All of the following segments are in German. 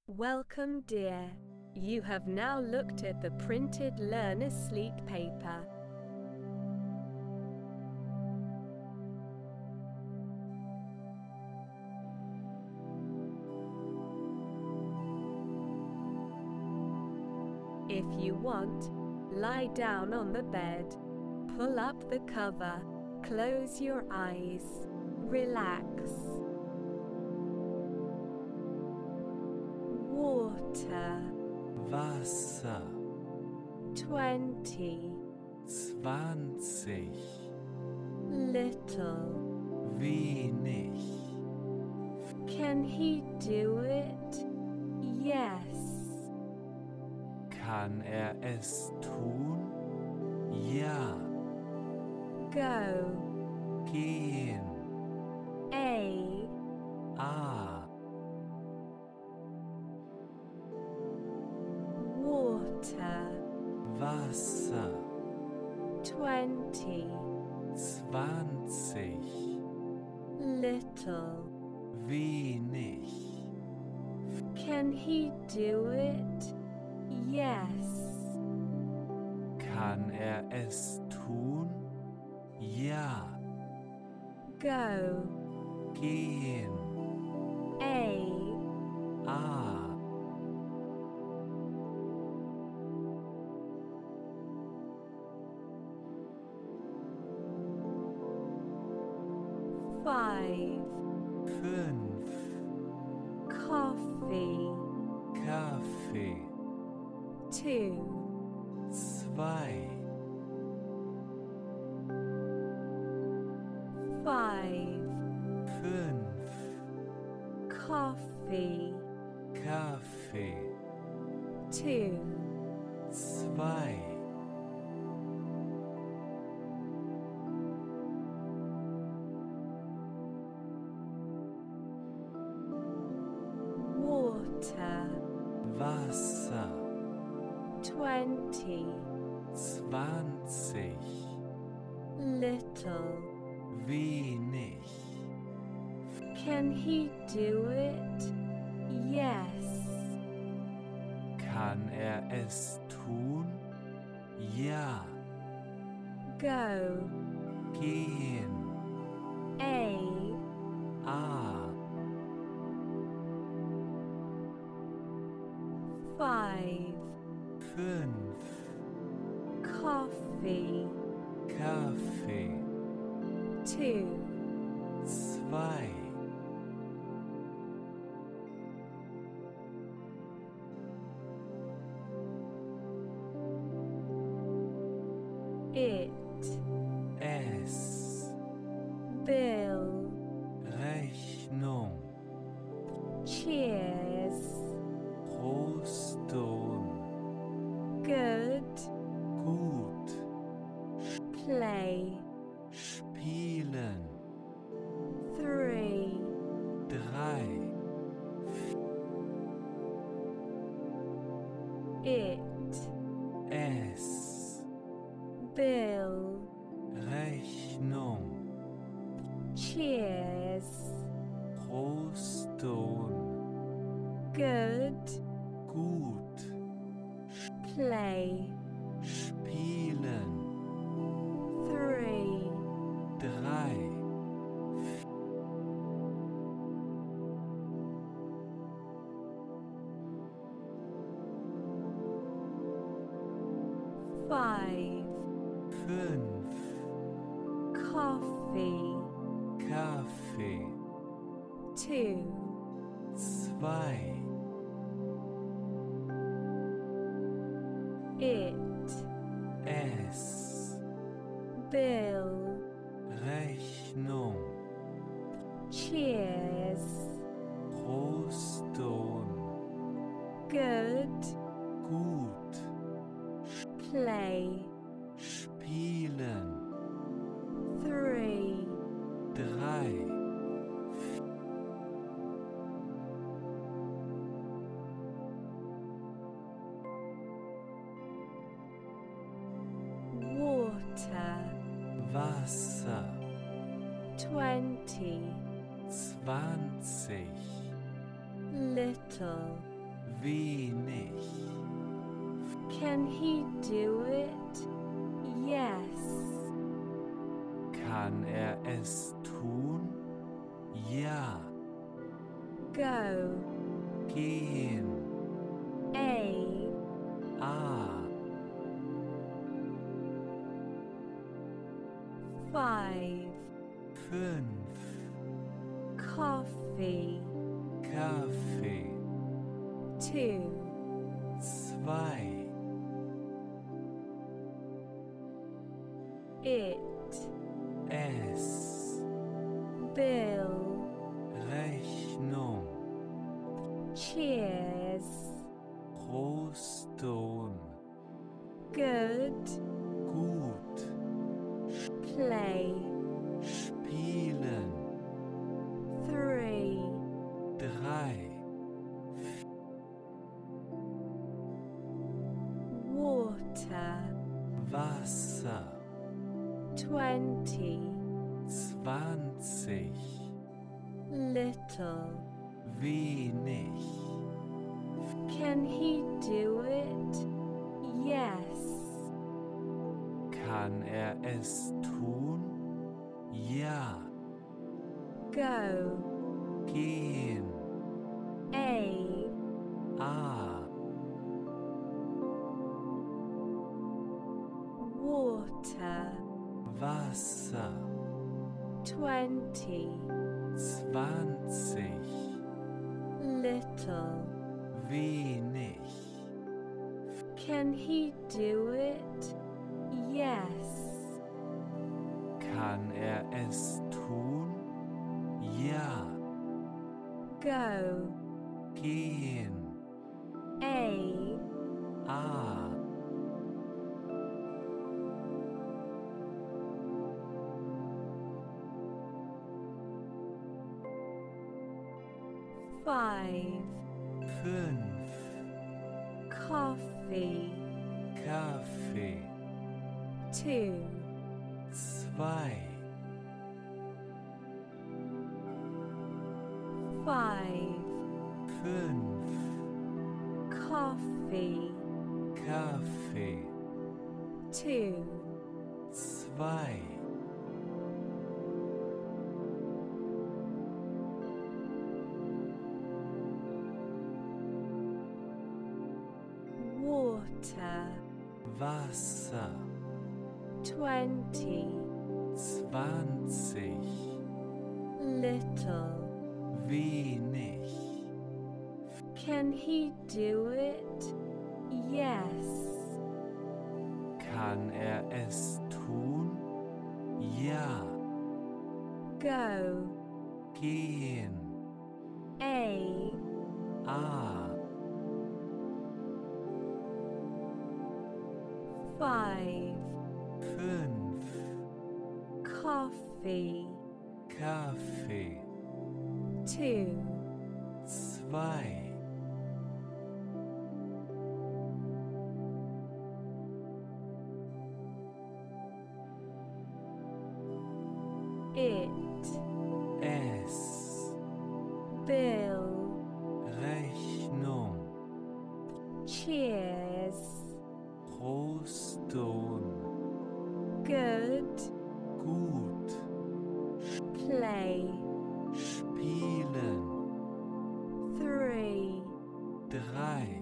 Welcome, dear. You have now looked at the printed Learn Asleep paper. If you want, lie down on the bed, pull up the cover, close your eyes, relax. Water. Wasser. 20. 20. Little. Wenig. Can he do it? Yes. Kann es tun? Ja. Go. Gehen. A. Water. Wasser. 20. 20. Little. Wenig. Can he do it? Yes. Kann es tun? Ja. Go. Gehen. A. Five. 5. Coffee. Kaffee. 2. 2. 5. 5. Coffee. Kaffee. 2. 2. Water. Wasser. 20. 20. Little. Wenig. Can he do it? Yes. Kann es tun? Ja. Go. Gehen. A. 5. 5. Coffee. Kaffee. 2. 2. It. Es. Bill. Rechnung. Cheers. Proston. Good. Gut. Play. Spielen. 3. 3. It. Es. Bill. Rechnung. Cheers. Proston. Good. Gut. Play. Spielen. 3. 3. Five. 5. Coffee. Kaffee. 2. 2. It. Es. Bill. Rechnung. Cheers. Proston. Good. Gut. Play. Spielen. 3. 3. Water. Wasser. 20. 20. Little. wenig, Can he do it? Yes. kann es tun? Ja, Go. gehen, A. a, 5. 5, Coffee. Kaffee, 2. 2, It. es, Bill. Rechnung, Cheers. Proston, Good. gut, Play. spielen, 3. 3, Water. Wasser, 20. 20, Little. wenig, Can he do it? Yes. kann es tun? Ja, Go. gehen, A. a, Water. Wasser, 20. 20, Little. wenig, Can he do it? Yes. kann es tun? Ja, Go. gehen, A. a, 5. 5, Coffee. Kaffee, 2. 2, 5. 5, Coffee. Kaffee, 2. 2, Water. Wasser, 20. 20, Little. wenig, Can he do it? Yes. kann es tun? Ja, Go. gehen, A. a, 5. 5, Coffee. Kaffee, 2. 2, It. es, Bill. Rechnung, Cheers. Proston, Good. gut, Play. spielen, 3. 3,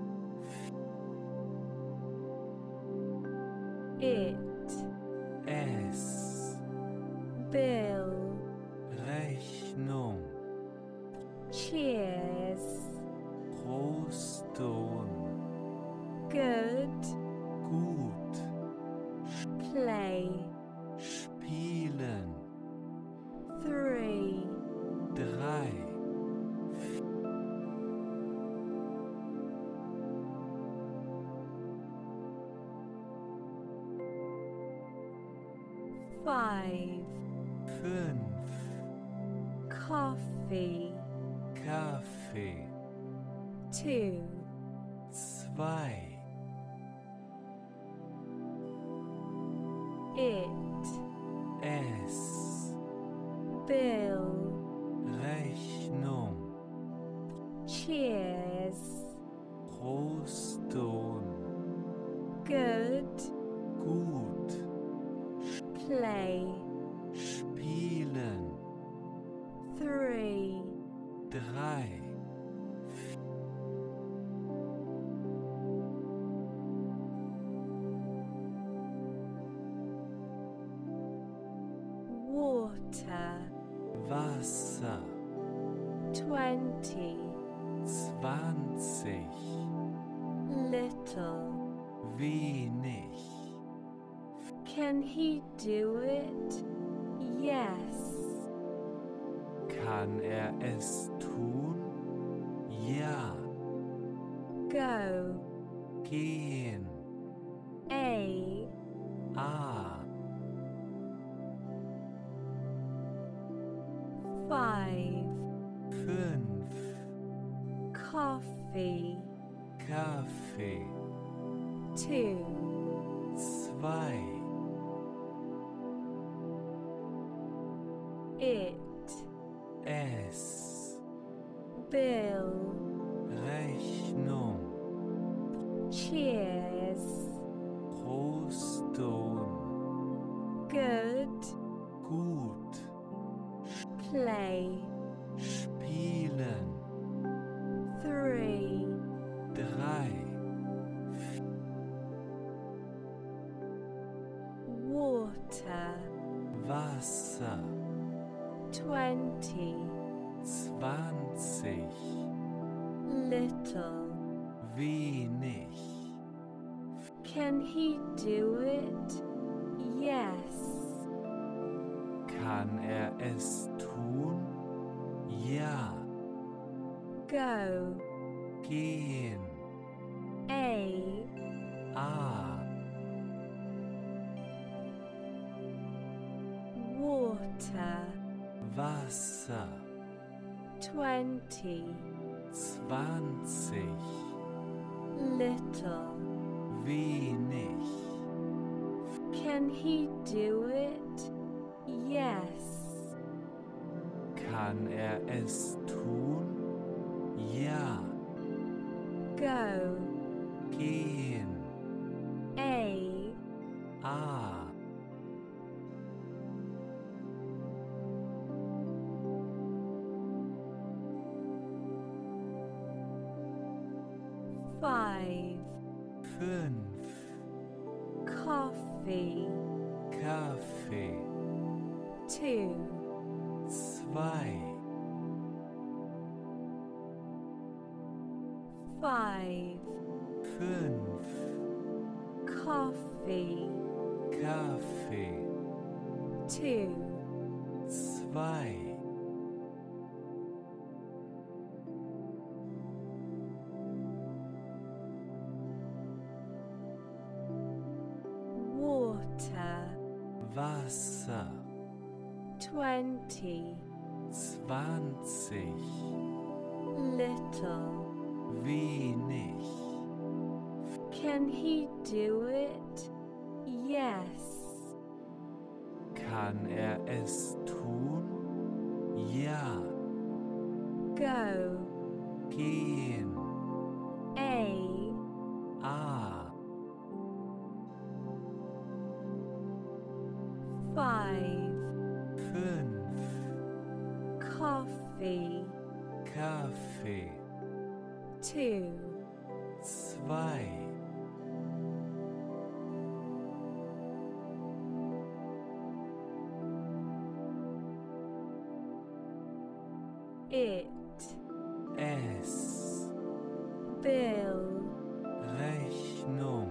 It. es, Bill. Rechnung, Cheers. Proston, Good. gut, Play. spielen, 3. 3, 5. 5, Coffee. Kaffee, 2. 2, It. es, Bill. Rechnung, Cheers. Wasser, 20, 20, little. wenig. Can he do it? Yes. Kann es tun? Ja. Go. Gehen. A. A. 5. 5. Coffee. Kaffee. 2. 2. It. Es. Bill. Rechnung. Cheers. Proston. Good. Gut. Play. Spielen. 3. 3. Water. Wasser. 20. 20. Little. Wenig. Can he do it? Yes. Kann es tun? Ja. Go. Gehen. A. A. Water. Wasser. 20. 20. Little. Wenig. Can he do it? Yes. Kann es tun? Ja. Go. Gehen. A. A. 5. 5. Coffee. Kaffee. 2. 2. 5. 5. Coffee. Kaffee. 2. 2. Water. Wasser. 20. 20. Little. Wenig. Can he do it? Yes. Kann es tun? Ja. Go. Gehen. A. A. 5. 5. Coffee. Kaffee. 2. 2. It. Es. Bill. Rechnung.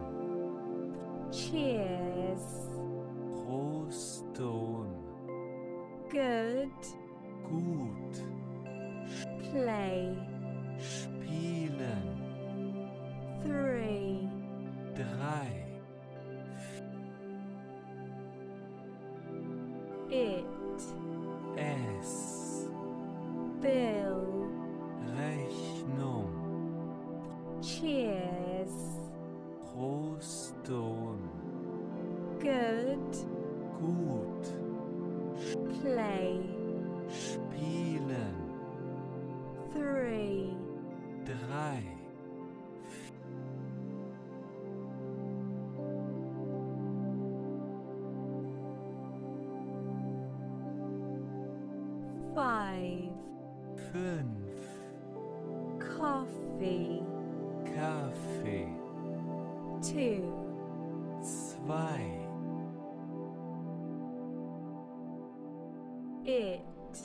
Cheers. Proston. Good. Gut. Play. Spielen. 3. 3. It. Es. Bill. Rechnung. Cheers. Proston. Good. Gut. Play. Spielen. 3. 3. Five. 5. Coffee. Kaffee. 2. 2. It.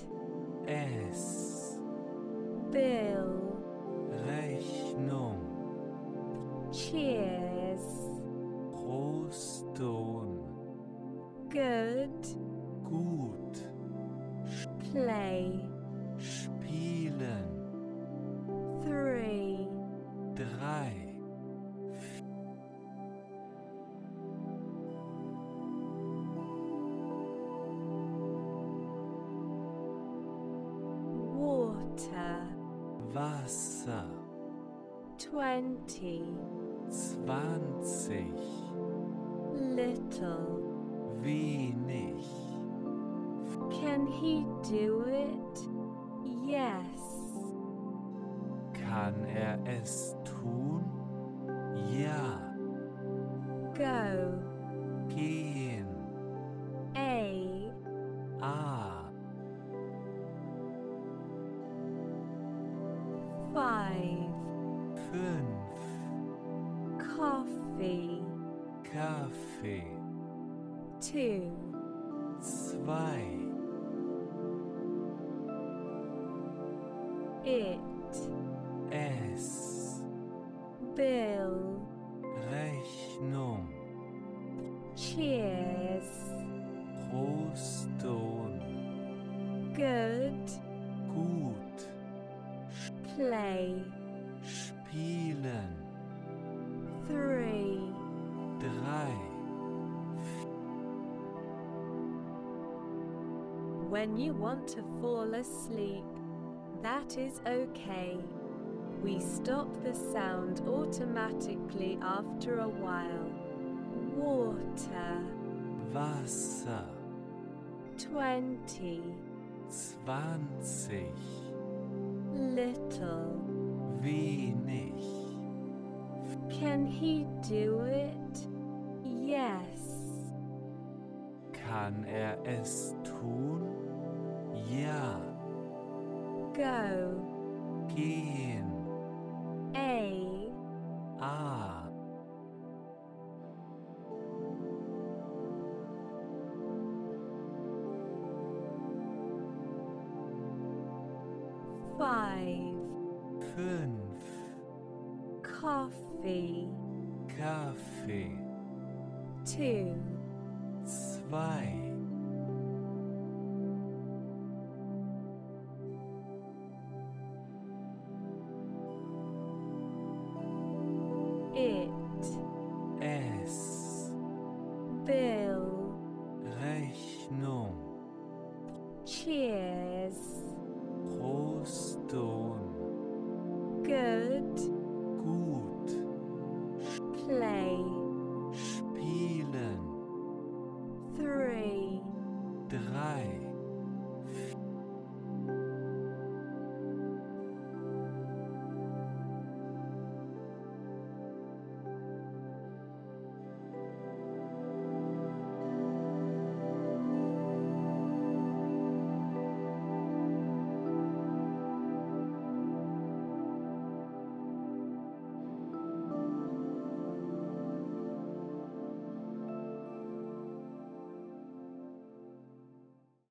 Es. Bill. Rechnung. Cheers. Proston. Good. Gut. Play. Spielen. 3. 3. Water. Wasser. 20. 20. Little. Wenig. Can he do it? Yes. Kann es tun? Ja. Go. Gehen. A. A. 5. 5. Coffee. Kaffee. 2. 2. It. Es. Bill. Rechnung. Cheers. Proston. Good. Gut. Play. Spielen. 3. 3. When you want to fall asleep, that is okay. We stop the sound automatically after a while. Water. Wasser. 20. 20. Little. Wenig. Can he do it? Yes. Kann es tun? Ja. Go. Gehen. A. A. 5. 5. Coffee. Kaffee. 2. 2. It.